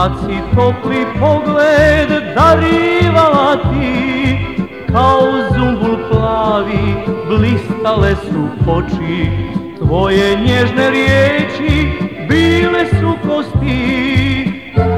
kad si topli pogled darivala ti, kao zumbul plavi blistale su oči, tvoje nježne riječi bile su kosti.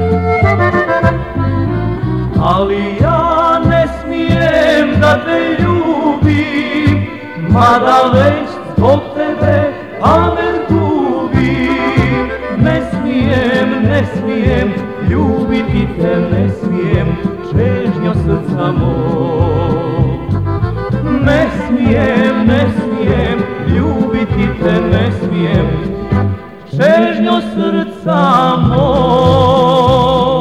Ali ja ne smijem da te ljubim, mada već zbog tebe pamet gubim. Ne smijem ljubiti te, ne smijem, čežnjo srca mog. Ne smijem ljubiti te, ne smijem, čežnjo srca mog.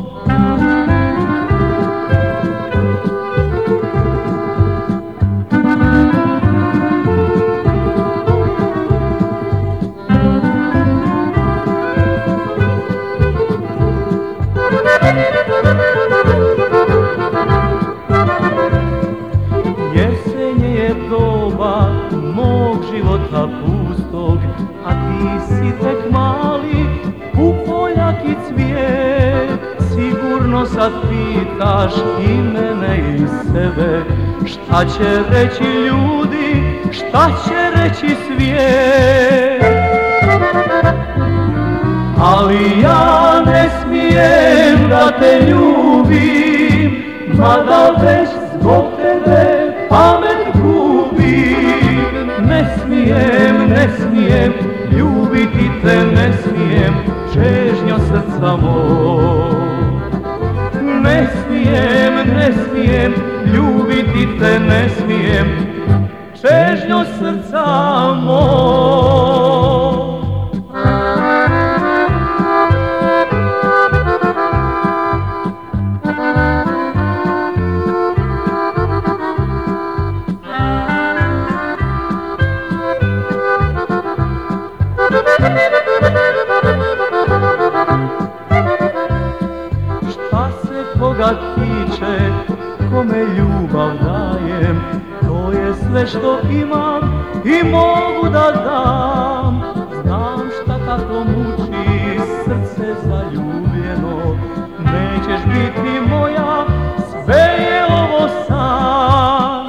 Jesenje je doba mog života pustog, a ti si tek mali pupoljak i cvijet. Sigurno sad pitaš i mene i sebe, šta će reći ljudi, šta će reći svijet. Ali ja ne smijem da te ljubim, mada već zbog tebe pamet gubim. Ne smijem ljubiti te, ne smijem, čežnjo srca mog. Ne smijem ljubiti te, ne smijem, čežnjo srca mog. Šta se koga tiče, kome ljubav dajem, to je sve što imam i mogu da dam. Znam šta tako muči srce zaljubljeno, nećeš biti moja, sve je ovo san.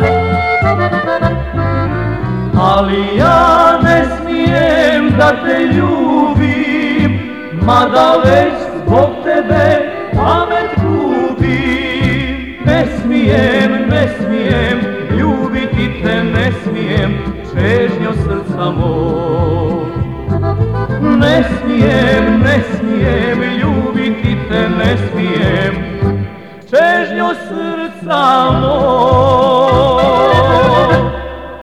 Ali ja ne smijem da te ljubim, mada već zbog tebe pamet gubim. Ne smijem ljubiti te, ne smijem, čežnjo srca mog. Ne smijem ljubiti te, ne smijem, čežnjo srca mog.